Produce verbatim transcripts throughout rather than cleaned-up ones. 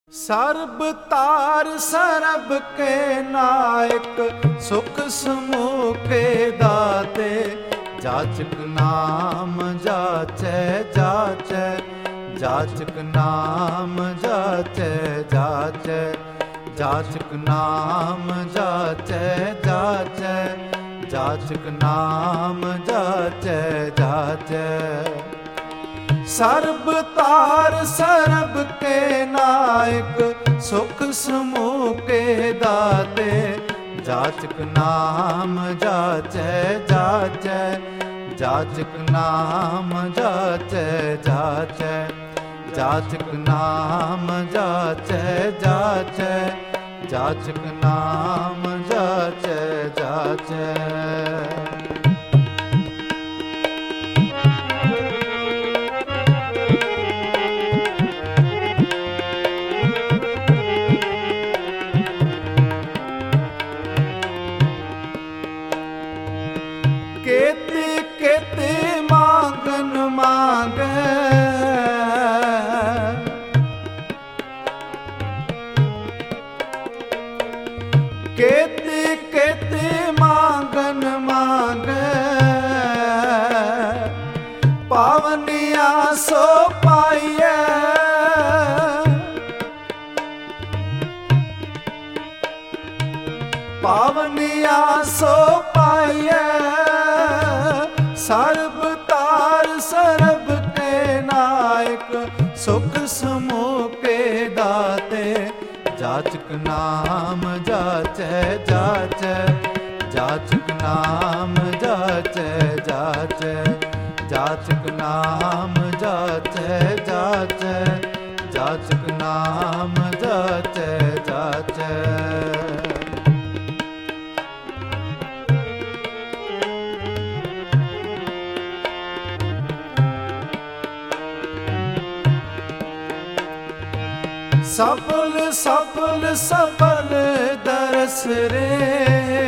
ਸਰਬ ਤਾਰ ਸਰਬ ਕੇ ਨਾਇਕ, ਸੁਖ ਸਮੂਹ ਕੇ ਦਾਤੇ। ਜਾਚਕ ਨਾਮ ਜਾਚੈ ਜਾਚੈ, ਜਾਚਕ ਨਾਮ ਜਾਚੈ ਜਾਚੈ, ਜਾਚਕ ਨਾਮ ਜਾਚੈ ਜਾਚੈ, ਜਾਚਕ ਨਾਮ ਜਾਚੈ ਜਾਚੈ। ਸਰਬ ਤਾਰ ਸਰਬ ਕੇ ਨਾਇਕ, ਸੁਖ ਸਮੂਹ ਕੇ ਦਾਤੇ। ਜਾਚਕ ਨਾਮ ਜਾਚੈ ਜਾਚੈ, ਜਾਚਕ ਨਾਮ ਜਾਚੈ ਜਾਚੈ, ਜਾਚਕ ਨਾਮ ਜਾਚੈ ਜਾਚੈ, ਜਾਚਕ ਨਾਮ ਜਾਚੈ ਜਾਚੈ। केते केते मांगन मांगे, केते केते मांगन मांगे। पावनिया सो पाइए, पावनिया सो पाइए। ਸਰਬ ਤਾਰ ਸਰਬ ਕੇ ਨਾਇਕ, ਸੁਖ ਸਮੂਹ ਕੇ ਦਾਤੇ। ਜਾਚਕ ਨਾਮ ਜਾਚੈ ਜਾਚੈ, ਜਾਚਕ ਨਾਮ ਜਾਚੈ ਜਾਚੈ, ਜਾਚਕ ਨਾਮ ਜਾਚੈ ਜਾਚੈ, ਜਾਚਕ ਨਾਮ ਜਾਚੈ ਜਾਚੈ। ਸਫਲ ਸਫਲ ਸਫਲ ਦਰਸ ਰੇ,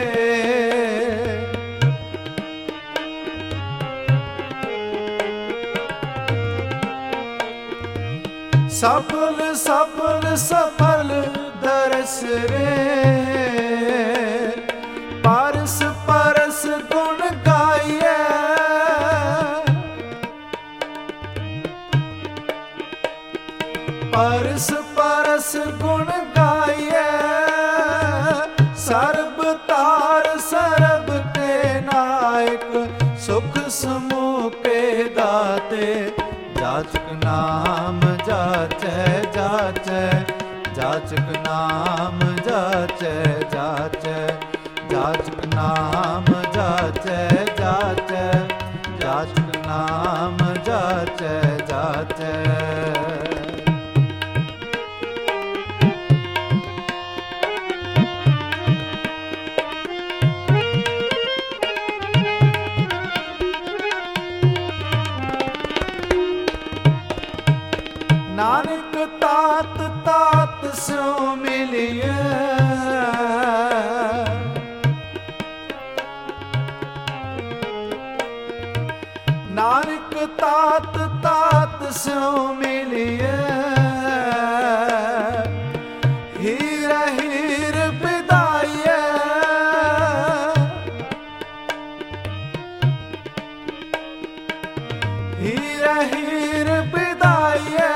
ਸਫਲ ਸਫਲ ਸਫਲ ਦਰਸ ਰੇ। ਪਰਸ ਪਰਸ ਗੁਣ ਗਾਈਐ, ਪਰਸ ਪਰਸ ਗੁਣ ਗਾਈਐ। ਸਰਬ ਤਾਰ ਸਰਬ ਕੇ ਨਾਇਕ, ਸੁਖ ਸਮੂਹ ਕੇ ਦਾਤੇ। ਜਾਚਕ ਨਾਮ ਜਾਚੈ ਜਾਚੈ, ਜਾਚਕ ਨਾਮ ਜਾਚੈ ਜਾਚੈ, ਜਾਚਕ ਨਾਮ ਜਾਚੈ ਜਾਚੈ, ਜਾਚਕ ਨਾਮ ਜਾਚੈ ਜਾਚੈ। ਨਾਨਕ ਤਾਤ ਤਾਤ ਸਿਉ ਮਿਲਿਐ, ਨਾਨਕ ਤਾਤ ਤਾਤ ਸਿਉ ਮਿਲਿਐ। ਹੀਰ ਹੀਰ ਬਿਦਾਈਐ, ਹੀਰ ਹੀਰ ਬਿਦਾਈਐ।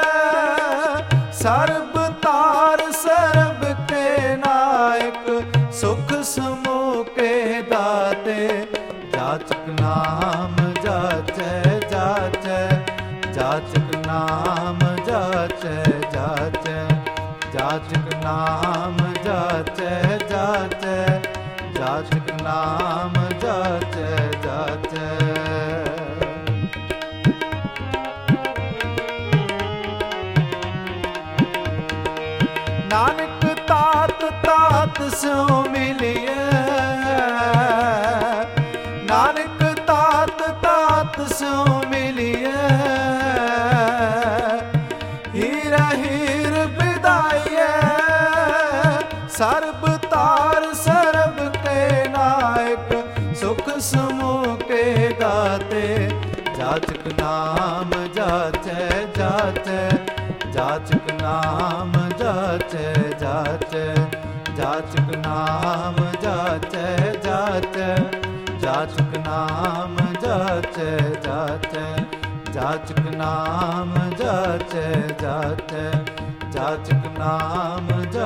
ਸਰਬ ਤਾਰ ਸਰਬ ਕੇ ਨਾਇਕ, ਸੁਖ ਸਮੂਹ ਕੇ ਦਾਤੇ। ਜਾਚਕ ਨਾਮ ਜਾਚੈ ਜਾਚੈ, ਜਾਚਕ ਨਾਮ ਜਾਚੈ ਜਾਚੈ, ਜਾਚਕ ਨਾਮ ਜਾਚੈ ਜਾਚੈ, ਜਾਚਕ ਨਾਮ ਜਾਚੈ ਜਾਚੈ। ਨਾਨਕ ਤਾਤ ਤਾਤ ਸਿਉ ਮਿਲਿਐ, ਨਾਨਕ ਤਾਤ ਤਾਤ ਸਿਉ ਮਿਲਿਐ। ਹੀਰ ਹੀਰ ਬਿਦਾਈਐ। ਸਰਬ ਤਾਰ ਸਰਬ ਕੇ ਨਾਇਕ, ਸੁਖ ਸਮੂਹ ਕੇ ਦਾਤੇ। ਜਾਚਕ ਨਾਮ ਜਾਚੈ ਜਾਚੈ, ਜਾਚਕ ਨਾਮ ਜਾਚੈ ਜਾਚੈ ਜਾਚਕ ਨਾਮ ਜਾਚੈ ਜਾਚੈ ਜਾਚਕ ਨਾਮ ਜਾਚੈ ਜਾਚੈ ਜਾਚਕ ਨਾਮ ਜਾਚੈ ਜਾਚੈ ਜਾਚਕ ਨਾਮ ਜਾਚੈ